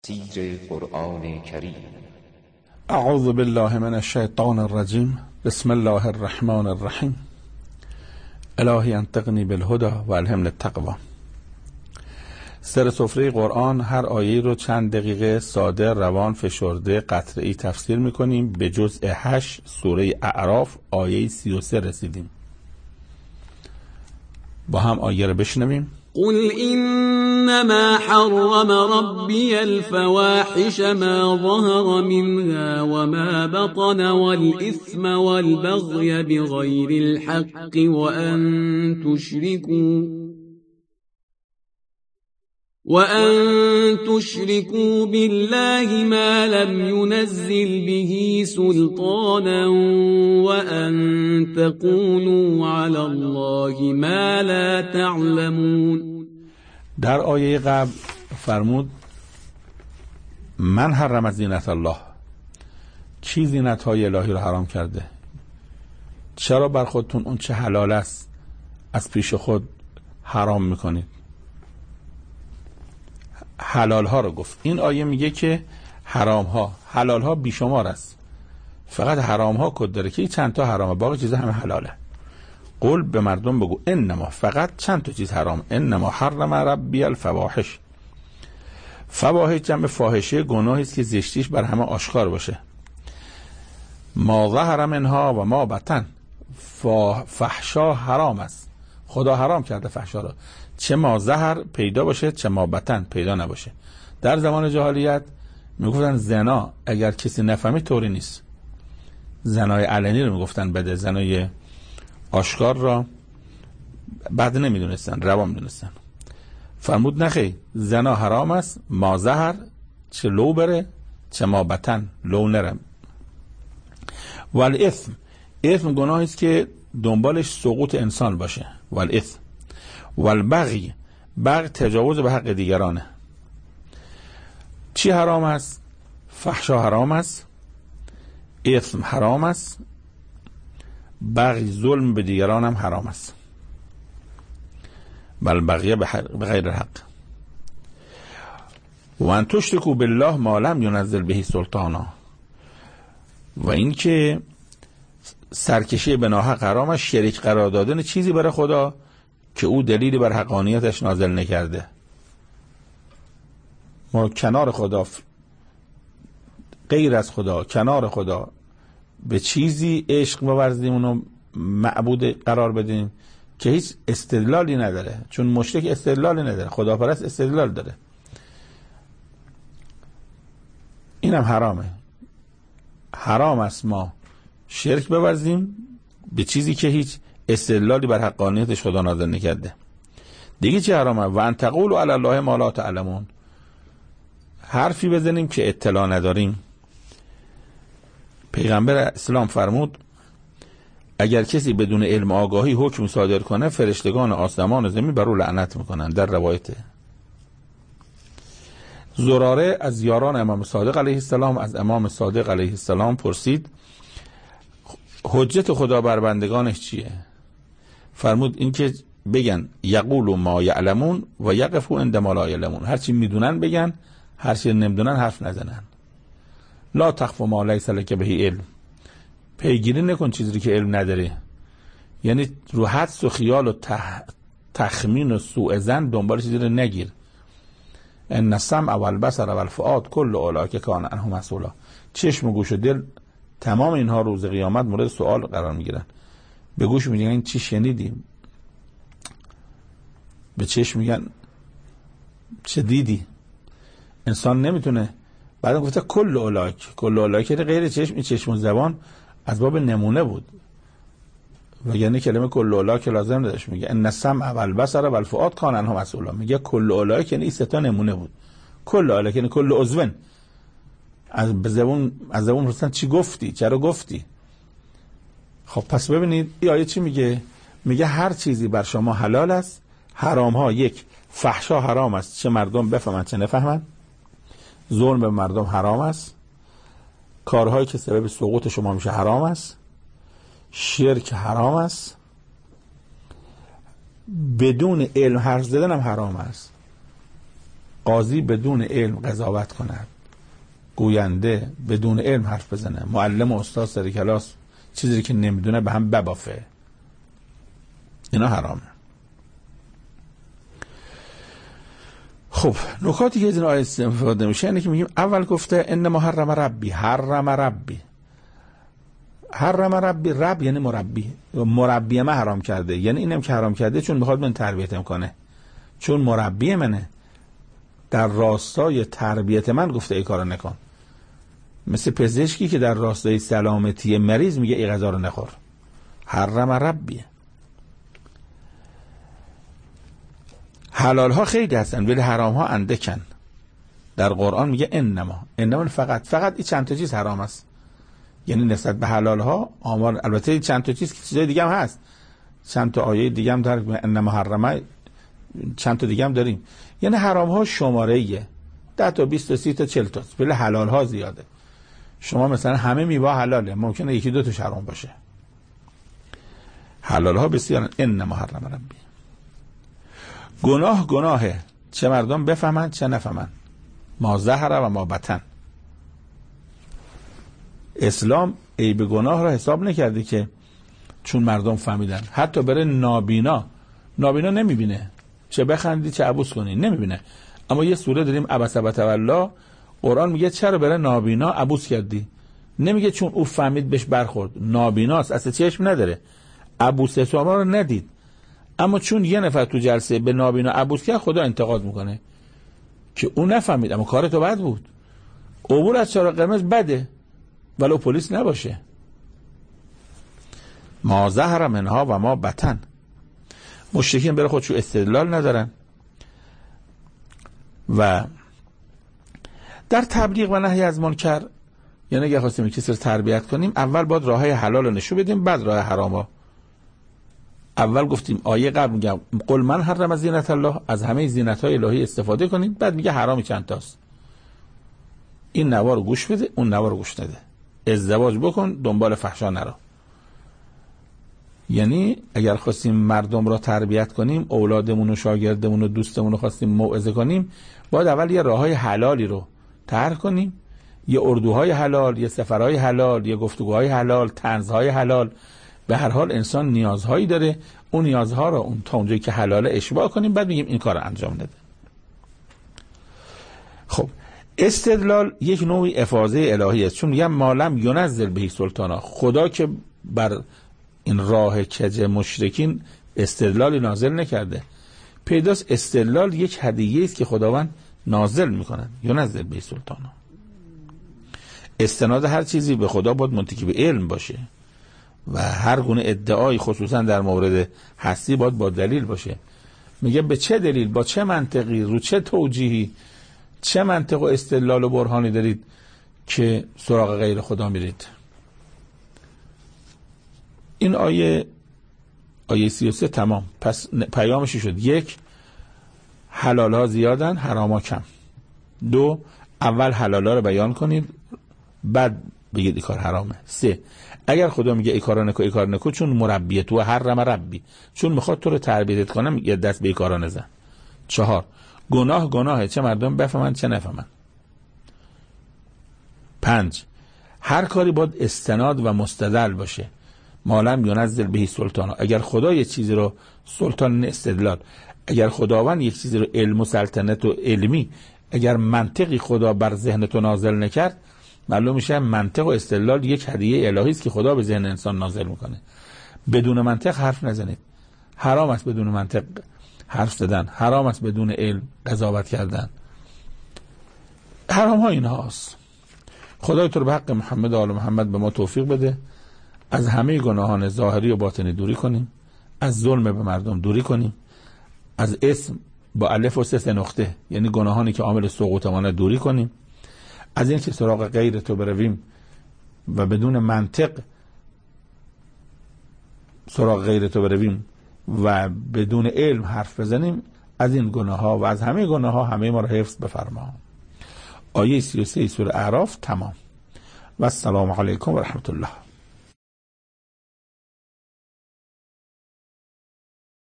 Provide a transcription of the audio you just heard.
تفسیر قرآن کریم. اعوذ بالله من الشیطان الرجیم. بسم الله الرحمن الرحیم. الهی انطقنی بالهدی و الهمنی التقوی. سر سفره قرآن هر آیه رو چند دقیقه ساده، روان، فشرده، قطعی تفسیر میکنیم. به جزء 8 سوره اعراف آیه 33 رسیدیم. با هم آیه رو بشنویم. قل إنما حرم ربي الفواحش ما ظهر منها وما بطن والإثم والبغي بغير الحق وأن تشركوا بالله ما لم ينزل به سلطانا وأن تقولوا على الله ما لا تعلمون. در آیه قبل فرمود من حرم زینت الله. کی زینت های الهی رو حرام کرده؟ چرا بر خودتون اون چه حلال است از پیش خود حرام میکنید؟ حلال ها رو گفت. این آیه میگه که حرام ها، حلال ها بیشمار است، فقط حرام ها کد داره که چند تا حرامه، باقی چیزا همه حلاله. قول به مردم بگو انما، فقط چند تا چیز حرام. انما حرم ربی الفواحش. فواحش جمع فاحشه، گناهی است که زشتیش بر همه آشکار باشه. ما ظهر منها و ما بطن. فحشا حرام است، خدا حرام کرده فحشا را، چه ما ظهر پیدا باشه چه ما بطن پیدا نباشه. در زمان جاهلیت میگفتن زنا اگر کسی نفهمید طوری نیست. زنای علنی رو میگفتن بده، زنای آشکار را بعد نمیدونستن، روا میدونستن. فرمود نخی، زنا حرام است، ما ظهر چه لو بره چه ما بطن لو نرم. والاثم، اثم گناهی است که دنبالش سقوط انسان باشه. والاثم والبغی، بغی تجاوز به حق دیگرانه. چی حرام است؟ فحشا حرام است، اثم حرام است، بغی ظلم به دیگران هم حرام است. بل بغیه به غیر الحق. و ان تشرکوا بالله ما لم ینزل به سلطانا. و این که سرکشی به ناحق حرام است، شریک قرار دادن چیزی برای خدا که او دلیلی بر حقانیتش نازل نکرده. ما کنار خدا، غیر از خدا، کنار خدا به چیزی عشق بورزیم، اونو معبود قرار بدیم که هیچ استدلالی نداره. چون مشرک استدلالی نداره، خداپرست استدلال داره. اینم حرامه. حرام است ما شرک بورزیم به چیزی که هیچ استدلالی بر حقانیتش خدا نازل نکرده. دیگه چه حرامه؟ و ان تقولوا علی الله ما لا تعلمون. حرفی بزنیم که اطلاع نداریم. پیغمبر اسلام فرمود اگر کسی بدون علم آگاهی حکم صادر کنه، فرشتگان آسمان و زمین بر او لعنت میکنن. در روایت زراره از یاران امام صادق علیه السلام از امام صادق علیه السلام پرسید حجت خدا بر بندگانش چیه؟ فرمود این که بگن یقولوا ما یعلمون و یقفوا عند ما لا یعلمون. هرچی میدونن بگن، هرچی نمیدونن حرف نزنن. لا تخف ما لیس لک به علم. پیگیری نکن چیزی که علم نداره. یعنی رو حدس و خیال و تخمین و سوء ظن دنبال چیزی رو نگیر. ان السمع والبصر والفؤاد كل اولئک کان عنه مسئولا. چشم و گوش و دل، تمام اینها روز قیامت مورد سوال قرار میگیرن. به گوش میگن این چی شنیدی؟ به چشم میگن چه دیدی؟ انسان نمیتونه. بعد گفته کل اولئک غیر چشم، این چشم و زبان از باب نمونه بود. و یعنی کلمه کل اولئک لازم نداشت. میگه ان السمع والبصر والفؤاد کان عنه مسئولا. میگه کل اولئک یعنی سه تا نمونه بود. کل اولئک یعنی کل عضو. از زبون پرسیدن چی گفتی؟ چرا گفتی؟ خب پس ببینید این آیه چی میگه؟ میگه هر چیزی بر شما حلال است، حرام ها یک، فحشا حرام است، چه مردم بفهمن چه نفهمن. ظلم به مردم حرام است. کارهایی که سبب سقوط شما میشه حرام است. شرک حرام است. بدون علم حرف زدن هم حرام است. قاضی بدون علم قضاوت کند، گوینده بدون علم حرف بزنه، معلم و استاد سر کلاس چیزی که نمیدونه به هم ببافه، اینا حرامه. خب نکاتی که از این آیه استفاده میشه اینه که میگیم اول گفته انما حرم ربی، حرم ربی، حرم ربی، رب یعنی مربی، مربی من حرام کرده، یعنی اینم که حرام کرده چون میخواد من تربیتم کنه، چون مربی منه، در راستای تربیت من گفته ای کارو نکن. مثل پزشکی که در راستای سلامتی مریض میگه ای غذا رو نخور. حرم ربی. حلال ها خیلی هستن ولی حرام ها اندکن. در قرآن میگه انما فقط این چند تا چیز حرام است. یعنی نسبت به حلال ها آمار، البته چند تا چیزای دیگه هم هست، چند تا آیه دیگه هم در انما حرمه، چند تا دیگه هم داریم. یعنی حرام ها شماره ایه 10 تا 20 تا 30 تا 40 تا، ولی حلال ها زیاده. شما مثلا همه میوه حلاله، ممکنه یکی دو تا حرام باشه. حلال ها بسیار. انما حرم ربی. گناهه، چه مردم بفهمن چه نفهمن، ما ظهر و ما بطن. اسلام عیب گناه را حساب نکرده که چون مردم فهمیدن، حتی بره نابینا نمیبینه، چه بخندی چه عبوس کنی نمیبینه. اما یه سوره داریم عبس و تولی، قرآن میگه چرا بره نابینا عبوس کردی؟ نمیگه چون او فهمید بهش برخورد، نابیناست اصلا چشم نداره، عبوس شما رو ندید، اما چون یه نفر تو جلسه به نابینا عبوس کرد خدا انتقاد میکنه که اون نفهمید اما کار تو بد بود. عبور از چراغ قرمز بده ولو پلیس نباشه. ما ظهر منها و ما بطن. مشرکین برای خودشو استدلال ندارن و در تبلیغ و نهی از منکر، یعنی اگه خواستیم کسی رو تربیت کنیم اول باید راه های حلال رو نشون بدیم، بعد راه حراما. اول گفتیم آیه قبل میگم قل من حرم زینت الله، از همه زینت های الهی استفاده کنید، بعد میگه حرامی چند تاست، این نوا رو گوش بده اون نوا رو گوش نده، ازدواج بکن دنبال فحشا نرو. یعنی اگر خواستیم مردم را تربیت کنیم، اولادمون و شاگردمون و دوستمون رو خواستیم موعظه کنیم، باید اول یه راههای حلالی رو طرح کنیم، یه اردوهای حلال، یه سفرهای حلال، یه گفتگوهای حلال، طنزهای حلال. به هر حال انسان نیازهایی داره، اون نیازها رو اون تا اونجایی که حلاله اشباع کنیم، بعد میگیم این کار رو انجام نده. خب استدلال یک نوعی افاضه الهی است، چون میگم مالم ینزل بهی سلطانا، خدا که بر این راه کج مشرکین استدلالی نازل نکرده. پیداست استدلال یک هدیه است که خداوند نازل میکنه، ینزل بهی سلطانا. استناد هر چیزی به خدا باید منتکی به علم باشه و هر گونه ادعایی خصوصا در مورد هستی باید با دلیل باشه. میگه به چه دلیل، با چه منطقی، رو چه توجیهی، چه منطق و استدلال و برهانی دارید که سراغ غیر خدا میرید. این آیه 33 تمام. پس پیامشی شد: یک، حلال ها زیادن حرام ها کم. دو، اول حلال ها رو بیان کنید بعد بگید ای کار حرامه. سه، اگر خدا میگه ای کارا نکو ای کار نکو چون مربیه تو حرم ربی، چون میخواد تو رو تربیت کنم یه دست به ای کارا نزن. چهار، گناهه چه مردم بفهمن چه نفهمن. پنج، هر کاری باید استناد و مستدل باشه. مالم ینزل بهی سلطانا، اگر خدا یه چیزی رو سلطان استدلال، اگر خداوند یک چیزی رو علم و سلطنت و علمی، اگر منطقی خدا بر ذهن تو نازل نکرد، معلوم میشه منطق و استدلال یک هدیه الهی است که خدا به ذهن انسان نازل میکنه. بدون منطق حرف نزنید. حرام است بدون منطق حرف زدن، حرام است بدون علم قضاوت کردن. حرام ها این هاست. خدای تو رو به حق محمد و آل محمد به ما توفیق بده، از همه گناهان ظاهری و باطنی دوری کنیم، از ظلم به مردم دوری کنیم، از اسم با الف و سه نقطه یعنی گناهانی که عامل سقوط ما دوری کنیم، از این که سراغ غیر تو برویم و بدون منطق سراغ غیر تو برویم و بدون علم حرف بزنیم، از این گناه ها و از همه گناه ها همه ما را حفظ بفرما. آیه 33 سوره اعراف تمام. و السلام علیکم و رحمت الله.